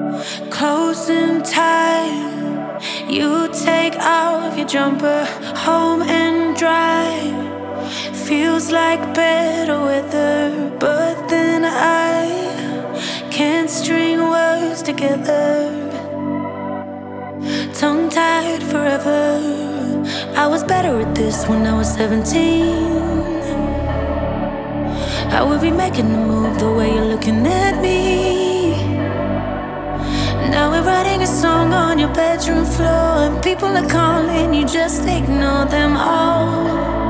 Closing time, you take off your jumper, home and drive. Feels like better weather, but then I can't string words together. Tongue-tied forever. I was better at this when I was 17. I would be making the move the way you're looking at me. Now we're writing a song on your bedroom floor, and people are calling, you just ignore them all.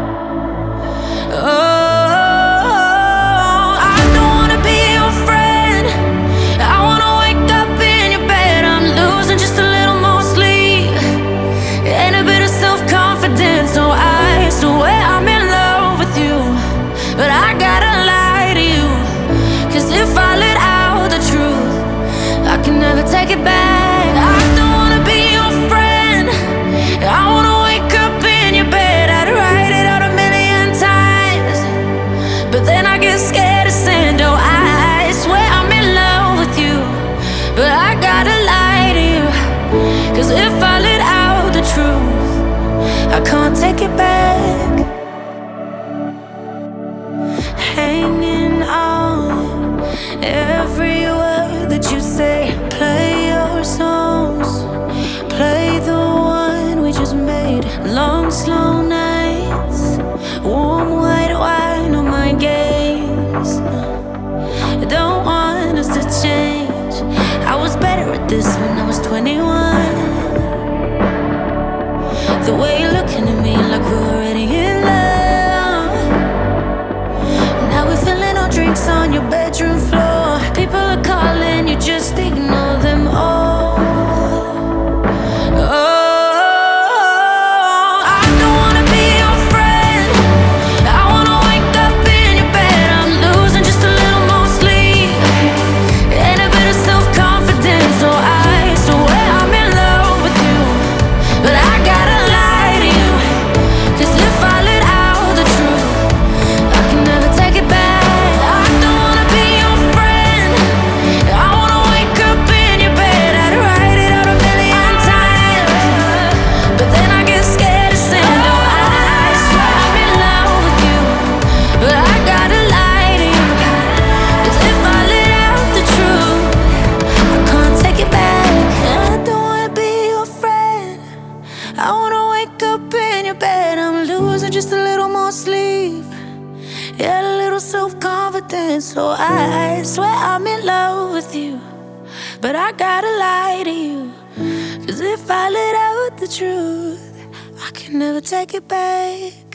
Oh, I don't wanna be your friend. I wanna wake up in your bed. I'm losing just a little more sleep and a bit of self-confidence. So I swear I'm in love with you, but I gotta lie to you, 'cause if I let out the truth, I can never take it back. I don't wanna be your friend. I wanna wake up in your bed. I'd write it out a million times, but then I get scared to send. Oh, I swear I'm in love with you, but I gotta lie to you, 'cause if I let out the truth, I can't take it back. Hanging on every word that you say. Play your songs, play the one we just made. Long, slow nights, warm white wine on my gaze. I don't want us to change. I was better at this when I was 21. The way you're looking at me like we're already in love. Now we're filling our drinks on your bedroom floor. People are calling, you just ignore them all. Oh, I don't wanna be your friend. I wanna wake up in your bed. I'm losing just a little more sleep and a bit of self-confidence. So I swear I'm in love with you, but I gotta lie to you, 'cause if I let out the truth, I can never take it back. I don't wanna be your friend. I wanna wake up in your bed. I'd write it out a million times, but then I get scared to send. Oh, I swear I'm in love with you, but I gotta lie to you, 'cause if I let out the truth, I can't take it back. I don't wanna be your friend. I wanna wake up in your bed. I'm losing just a little more sleep, yeah, a little self-confidence. So I swear I'm in love with you, but I gotta lie to you, 'cause if I let out the truth, I can never take it back.